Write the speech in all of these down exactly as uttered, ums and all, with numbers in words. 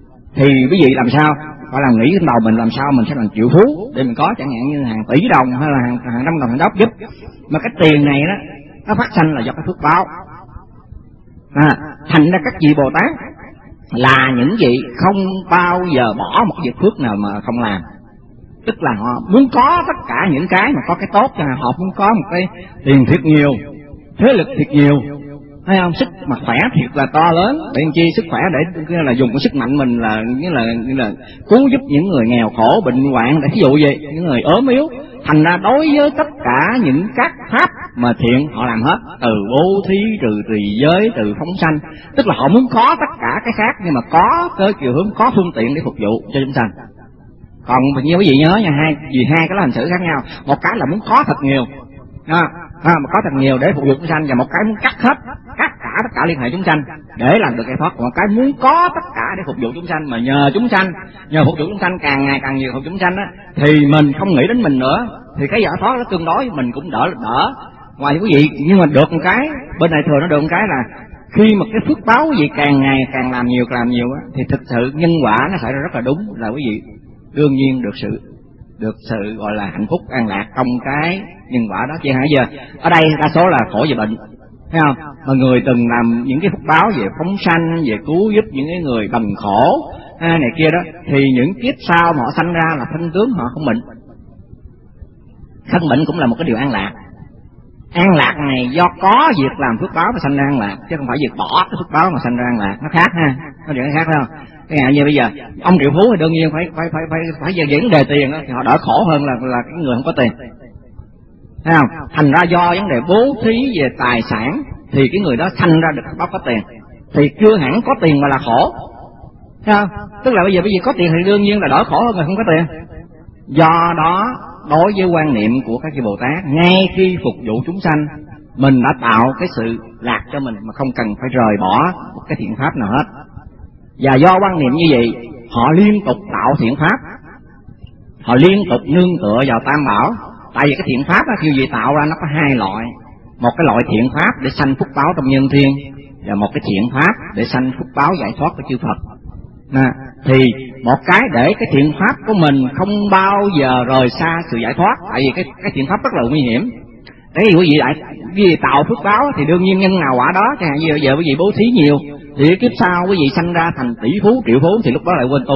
Thì quý vị làm sao gọi là nghĩ trong đầu mình làm sao mình sẽ thành triệu phú để mình có chẳng hạn như hàng tỷ đồng hay là hàng hàng trăm đồng hàng đốc giúp. Mà cái tiền này đó nó phát sinh là do cái phước báo. À, thành ra các vị Bồ Tát là những vị không bao giờ bỏ một việc phước nào mà không làm. Tức là họ muốn có tất cả những cái mà có cái tốt, cho họ muốn có một cái tiền thiệt nhiều, thế lực thiệt nhiều, thấy không? Sức mà khỏe thiệt là to lớn, để làm chi? Sức khỏe để là dùng cái sức mạnh mình là như là như là cứu giúp những người nghèo khổ bệnh hoạn, để ví dụ gì những người ốm yếu. Thành ra đối với tất cả những các pháp mà thiện họ làm hết, từ bố thí, từ trì giới, từ phóng sanh, tức là họ muốn có tất cả cái khác nhưng mà có tới chiều hướng có phương tiện để phục vụ cho chúng sanh. Còn như quý vị nhớ nha, hai vì hai cái hành xử khác nhau. Một cái là muốn có thật nhiều, à, à, mà có thật nhiều để phục vụ chúng sanh, và một cái muốn cắt hết, cắt cả tất cả liên hệ chúng sanh để làm được giải thoát. Một cái muốn có tất cả để phục vụ chúng sanh, mà nhờ chúng sanh, nhờ phục vụ chúng sanh càng ngày càng nhiều phục vụ chúng sanh á, thì mình không nghĩ đến mình nữa, thì cái giải thoát nó tương đối mình cũng đỡ đỡ ngoài quý vị. Nhưng mà được một cái bên này thường nó được một cái là khi mà cái phước báo quý vị càng ngày càng làm nhiều càng làm nhiều á, thì thực sự nhân quả nó xảy ra rất là đúng, là quý vị đương nhiên được sự được sự gọi là hạnh phúc an lạc trong cái nhân quả đó. Chứ hả giờ ở đây đa số là khổ về bệnh, thấy không? Mà người từng làm những cái phúc báo về phóng sanh, về cứu giúp những cái người bần khổ à, này kia đó, thì những kiếp sau mà họ sanh ra là thân tướng họ không bệnh. Thân bệnh cũng là một cái điều an lạc. An lạc này do có việc làm phước báo mà sanh ra an lạc, chứ không phải việc bỏ cái phước báo mà sanh ra an lạc. Nó khác ha, có điều khác phải không? Cái ngày như bây giờ ông triệu phú thì đương nhiên phải phải phải phải phải về vấn đề tiền đó, thì họ đỡ khổ hơn là là cái người không có tiền, thấy không? Thành ra do vấn đề bố thí về tài sản thì cái người đó sanh ra được phước báo có tiền, thì chưa hẳn có tiền mà là khổ, thấy không? Tức là bây giờ bây giờ có tiền thì đương nhiên là đỡ khổ hơn người không có tiền. Do đó đối với quan niệm của các vị Bồ Tát, ngay khi phục vụ chúng sanh mình đã tạo cái sự lạc cho mình mà không cần phải rời bỏ một cái thiện pháp nào hết. Và do quan niệm như vậy, họ liên tục tạo thiện pháp, họ liên tục nương tựa vào Tam Bảo. Tại vì cái thiện pháp đó, khi vị tạo ra nó có hai loại, một cái loại thiện pháp để sanh phúc báo trong nhân thiên, và một cái thiện pháp để sanh phúc báo giải thoát của chư Phật. À, thì một cái để cái thiện pháp của mình không bao giờ rời xa sự giải thoát, tại vì cái cái thiện pháp rất là nguy hiểm. Thế thì quý vị đại quý vị tạo phước báo thì đương nhiên nhân nào quả đó. Chẳng hạn như giờ quý vị bố thí nhiều thì kiếp sau quý vị sanh ra thành tỷ phú triệu phú thì lúc đó lại quên tu.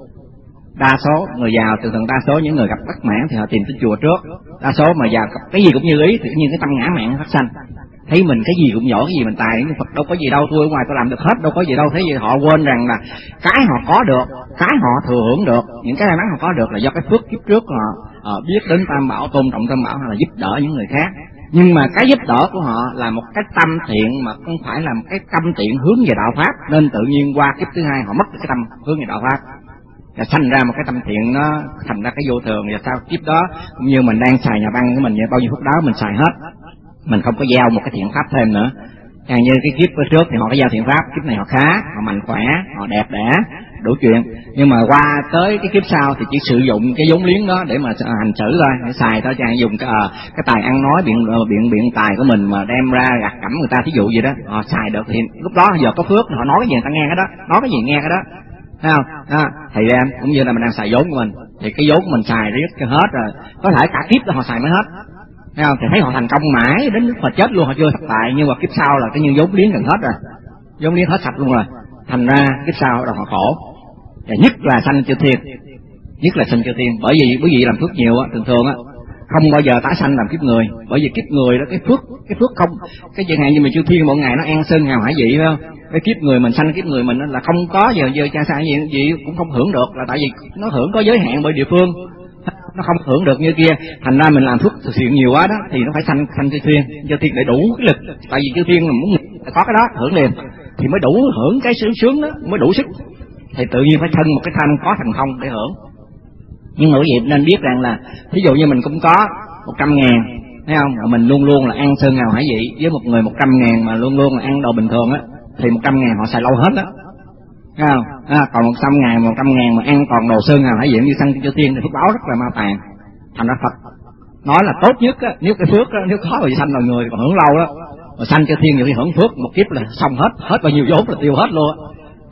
Đa số người giàu, thường thường đa số những người gặp bất mãn thì họ tìm tới chùa trước. Đa số mà giàu gặp cái gì cũng như ý thì như cái tâm ngã mạn phát sanh, thấy mình cái gì cũng giỏi, cái gì mình tài, nhưng Phật đâu có gì đâu, tôi ở ngoài tôi làm được hết, đâu có gì đâu. Thế gì họ quên rằng là cái họ có được, cái họ thừa hưởng được, những cái may mắn họ có được là do cái phước kiếp trước họ, họ biết đến Tam Bảo, tôn trọng Tam Bảo hay là giúp đỡ những người khác. Nhưng mà cái giúp đỡ của họ là một cái tâm thiện mà không phải là một cái tâm thiện hướng về đạo pháp, nên tự nhiên qua kiếp thứ hai họ mất cái tâm hướng về đạo pháp, và sanh ra một cái tâm thiện nó thành ra cái vô thường. Và sau kiếp đó cũng như mình đang xài nhà băng của mình, bao nhiêu phút đó mình xài hết, mình không có gieo một cái thiện pháp thêm nữa. Càng như cái kiếp trước thì họ có gieo thiện pháp, kiếp này họ khá, họ mạnh khỏe, họ đẹp đẽ, đủ chuyện. Nhưng mà qua tới cái kiếp sau thì chỉ sử dụng cái vốn liếng đó để mà hành xử thôi, để xài thôi, chẳng dùng cái, à, cái tài ăn nói biện biện biện tài của mình mà đem ra gặt cẩm người ta, thí dụ gì đó, họ xài được thì lúc đó giờ có phước, họ nói cái gì người ta nghe cái đó, nói cái gì nghe cái đó, thấy không? Đó, thì em cũng như là mình đang xài vốn của mình, thì cái vốn của mình xài riết cho hết rồi, có thể cả kiếp đó họ xài mới hết. Thấy không? Thì thấy họ thành công mãi đến lúc mà chết luôn họ chưa thất bại, nhưng mà kiếp sau là cái như vốn liếng gần hết rồi, vốn liếng hết sạch luôn rồi, thành ra kiếp sau rồi họ khổ. Và nhất là sanh chư thiên, nhất là sanh chư thiên, bởi vì quý vị làm phước nhiều á, thường thường á không bao giờ tái sanh làm kiếp người, bởi vì kiếp người đó cái phước cái phước không cái chẳng hạn như mà chư thiên một ngày nó an sơn hào hải vị phải không? Cái kiếp người mình sanh kiếp người mình là không có giờ giờ cha sai gì gì cũng không hưởng được, là tại vì nó hưởng có giới hạn bởi địa phương, nó không hưởng được như kia. Thành ra mình làm phước thực hiện nhiều quá đó thì nó phải sanh sanh chư thiên, chư thiên để đủ cái lực, tại vì chư thiên là muốn có cái đó hưởng liền thì mới đủ hưởng cái sướng sướng đó, mới đủ sức, thì tự nhiên phải thân một cái thân có thành không để hưởng. Nhưng mà quý vị nên biết rằng là ví dụ như mình cũng có một trăm ngàn, thấy không, mà mình luôn luôn là ăn sơn hào hải vị, với một người một trăm ngàn mà luôn luôn là ăn đồ bình thường á, thì một trăm ngàn họ xài lâu hết đó, thấy không? À, còn một trăm ngàn một trăm ngàn mà ăn còn đồ sơn hào hải vị như sanh chư thiên thì phước báo rất là mau tàn. Thành ra Phật nói là tốt nhất á, nếu cái phước á, nếu có rồi sanh là người còn hưởng lâu đó, mà sanh chư thiên nhiều khi hưởng phước một kiếp là xong hết, hết bao nhiêu vốn là tiêu hết luôn á.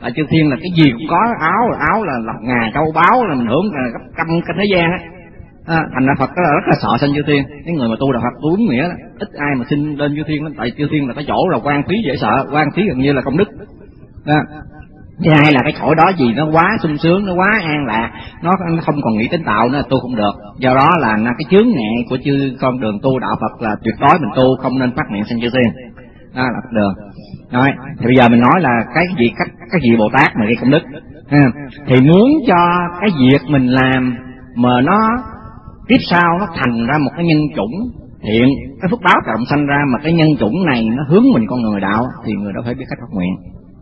là chư thiên là cái gì cũng có, áo là áo, là lọc ngà châu báu, là mình hưởng là gấp trăm cái thế gian á. À, thành ra Phật đó là rất là sợ sanh chư thiên. Cái người mà tu đạo Phật đúng nghĩa đó, ít ai mà xin lên chư thiên lắm, tại chư thiên là cái chỗ là quan phí dễ sợ, quan phí gần như là công đức. À, thứ hai là cái chỗ đó gì nó quá sung sướng, nó quá an lạc, nó, nó không còn nghĩ đến tạo nữa, tu không được. Do đó là cái chướng ngại của chư con đường tu đạo Phật là tuyệt đối mình tu không nên phát nguyện sanh chư thiên. Đó là đường. Rồi, thì bây giờ mình nói là cái gì các cái gì Bồ Tát mà gây công đức. À, thì muốn cho cái việc mình làm mà nó tiếp sau nó thành ra một cái nhân chủng thiện, cái phước báo trọng sanh ra, mà cái nhân chủng này nó hướng mình con người đạo, thì người đó phải biết cách phát nguyện.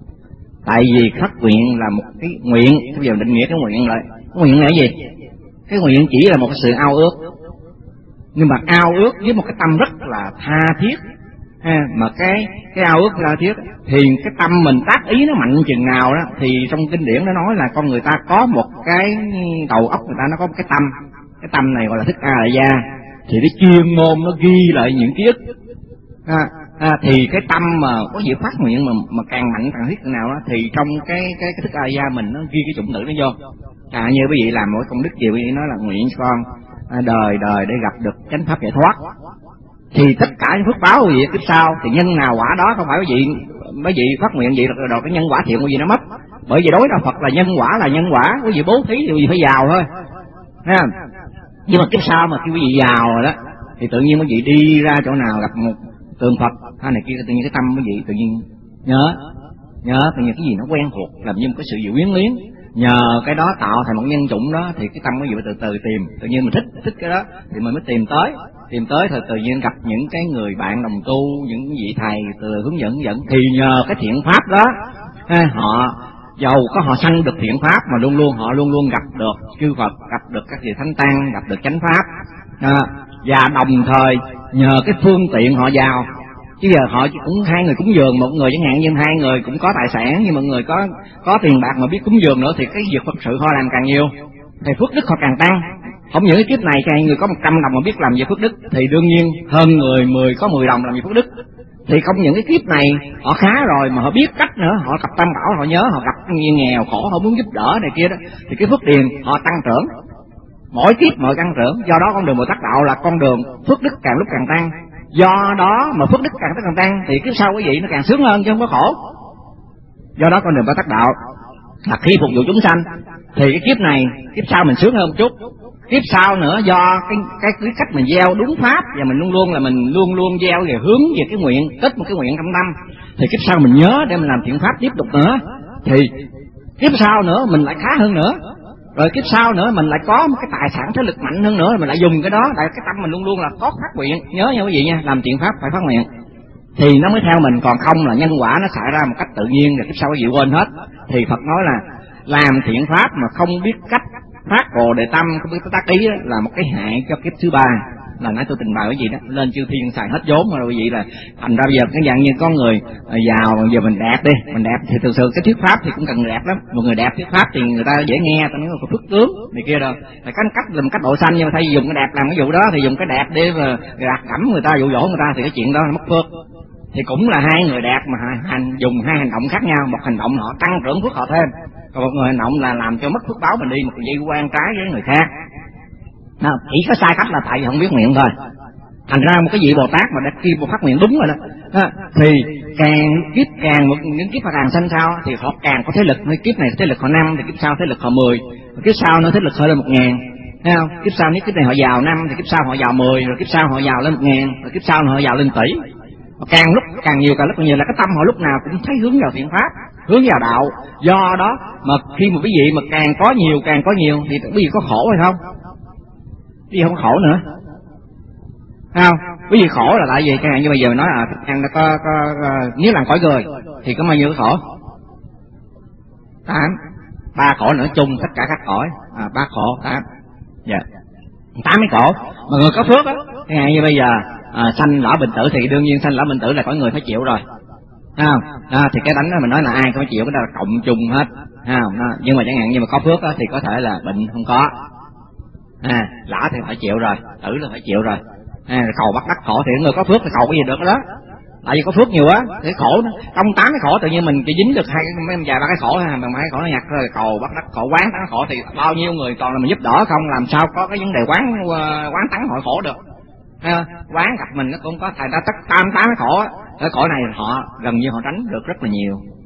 Tại vì phát nguyện là một cái nguyện, bây giờ định nghĩa cái nguyện lại, cái nguyện là cái gì? Cái nguyện chỉ là một cái sự ao ước, nhưng mà ao ước với một cái tâm rất là tha thiết. Ha, mà cái cái ao ước tha thiết thì cái tâm mình tác ý nó mạnh chừng nào đó, thì trong kinh điển nó nói là con người ta có một cái đầu óc người ta nó có một cái tâm, cái tâm này gọi là thức A Lại Gia, thì cái chuyên môn nó ghi lại những ký ức. À, à, thì cái tâm mà có việc phát nguyện mà mà càng mạnh càng thiết nào đó, thì trong cái cái cái thức A Lại Gia mình nó ghi cái chủng tử nó vô. À, như quý vị làm mỗi công đức gì quý vị nói là nguyện cho con à, đời đời để gặp được chánh pháp giải thoát, thì tất cả những phước báo quý vị tiếp sau thì nhân nào quả đó, không phải quý vị mấy vị phát nguyện vậy rồi, rồi cái nhân quả thiện quý vị nó mất. Bởi vì đối đạo Phật là nhân quả là nhân quả, quý vị bố thí thì quý vị phải giàu thôi. Thấy không? Nhưng mà kiếp sau mà khi quý vị giàu rồi đó, thì tự nhiên quý vị đi ra chỗ nào gặp một tượng Phật hay này kia, tự nhiên cái tâm quý vị tự nhiên nhớ nhớ tự nhiên cái gì nó quen thuộc, làm như một cái sự gì quyến luyến. Nhờ cái đó tạo thành một nhân chủng đó, thì cái tâm quý vị phải từ từ tìm, tự nhiên mình thích thích cái đó thì mình mới tìm tới tìm tới thì tự nhiên gặp những cái người bạn đồng tu, những vị thầy từ hướng dẫn dẫn, thì nhờ cái thiện pháp đó ha, họ dầu có họ sanh được thiện pháp mà luôn luôn họ luôn luôn gặp được chư Phật, gặp được các vị thánh tăng, gặp được chánh pháp. À, và đồng thời nhờ cái phương tiện họ giàu, chứ giờ họ cũng hai người cúng dường, một người chẳng hạn như hai người cũng có tài sản, nhưng mà người có có tiền bạc mà biết cúng dường nữa, thì cái việc Phật sự họ làm càng nhiều thì phước đức họ càng tăng. Không những cái kiếp này càng người có một trăm đồng mà biết làm việc phước đức, thì đương nhiên hơn người mười có mười đồng làm việc phước đức. Thì không những cái kiếp này họ khá rồi mà họ biết cách nữa, họ gặp tam bảo, họ nhớ, họ gặp nghèo khổ họ muốn giúp đỡ này kia đó, thì cái phước điền họ tăng trưởng, mỗi kiếp mọi tăng trưởng. Do đó con đường Bồ Tát đạo là con đường phước đức càng lúc càng tăng. Do đó mà phước đức càng lúc càng tăng thì kiếp sau quý vị nó càng sướng hơn chứ không có khổ. Do đó con đường Bồ Tát đạo là khi phục vụ chúng sanh, thì cái kiếp này kiếp sau mình sướng hơn một chút, kiếp sau nữa do cái cái, cái cách mình gieo đúng pháp, và mình luôn luôn là mình luôn luôn gieo về hướng về cái nguyện, kết một cái nguyện trong tâm, thì kiếp sau mình nhớ để mình làm thiện pháp tiếp tục nữa, thì kiếp sau nữa mình lại khá hơn nữa. Rồi kiếp sau nữa mình lại có một cái tài sản thế lực mạnh hơn nữa, mình lại dùng cái đó, tại cái tâm mình luôn luôn là tốt phát nguyện. Nhớ nha quý vị nha, làm thiện pháp phải phát nguyện thì nó mới theo mình, còn không là nhân quả nó xảy ra một cách tự nhiên rồi kiếp sau quý vị quên hết. Thì Phật nói là làm thiện pháp mà không biết cách phát Bồ Đề tâm, không biết tác ý đó, là một cái hại cho kiếp thứ ba. Là nãy tôi trình bày cái gì đó, lên chư thiên xài hết vốn rồi quý vị, là thành ra bây giờ cái dạng như có người giàu, giờ mình đẹp đi, mình đẹp thì thực sự cái thuyết pháp thì cũng cần đẹp lắm. Một người đẹp thuyết pháp thì người ta dễ nghe, ta nói là phước tướng này kia đâu, phải cách cách làm cách độ xanh, nhưng mà thay vì dùng cái đẹp làm cái vụ đó thì dùng cái đẹp để mà gạt gẫm người ta, dụ dỗ người ta, thì cái chuyện đó là mất phước. Thì cũng là hai người đẹp mà hành dùng hai hành động khác nhau, một hành động họ tăng trưởng phước họ thêm, còn một người hành động là làm cho mất phước báo mình đi, một dây quan trái với người khác. Nó chỉ có sai cách là tại vì không biết nguyện thôi. Thành ra một cái vị Bồ Tát mà đã khi một phát nguyện đúng rồi đó, đó thì càng kiếp càng một những kiếp càng sanh sau thì họ càng có thế lực. Như kiếp này thế lực họ năm thì kiếp sau thế lực họ mười, kiếp sau nữa thế lực họ lên một ngàn, thấy không? Kiếp sau nếu kiếp này họ giàu năm thì kiếp sau họ giàu mười, rồi kiếp sau họ giàu lên một ngàn, rồi kiếp sau họ giàu lên tỷ. Càng lúc càng nhiều, càng lúc càng nhiều, là cái tâm họ lúc nào cũng thấy hướng vào thiện pháp, hướng vào đạo. Do đó mà khi một cái vị mà càng có nhiều càng có nhiều thì quý vị có khổ hay không? Quý vị không khổ nữa, thấy không? Quý vị khổ là tại vì cái này, như bây giờ mình nói là ăn có, có, có nếu làm cõi người thì có bao nhiêu cái khổ? Tám, ba khổ nữa chung tất cả các cõi, à, ba khổ tám, dạ, tám cái khổ. Mà người có phước á, cái này như bây giờ à, sanh lão bệnh tử thì đương nhiên sanh lão bệnh tử là có người phải chịu rồi, thấy không? À, thì cái đánh đó mình nói là ai cũng phải chịu, cái đó là cộng chung hết, thấy không? À, nhưng mà chẳng hạn như mà có phước á thì có thể là bệnh không có, à, lã thì phải chịu rồi, tử là phải chịu rồi. À, cầu bắt đắc khổ thì người có phước thì cầu cái gì được đó, tại vì có phước nhiều á, cái khổ trong tám cái khổ tự nhiên mình chỉ dính được hai mấy vài ba cái khổ ha, mà hai cái khổ nó nhặt rồi cầu bắt đất khổ quán tán khổ thì bao nhiêu người còn là mình giúp đỡ không, làm sao có cái vấn đề quán quán tán hội khổ được. À, quán gặp mình nó cũng có thầy ta tất tam tám cái khổ á, cái khổ này họ gần như họ tránh được rất là nhiều.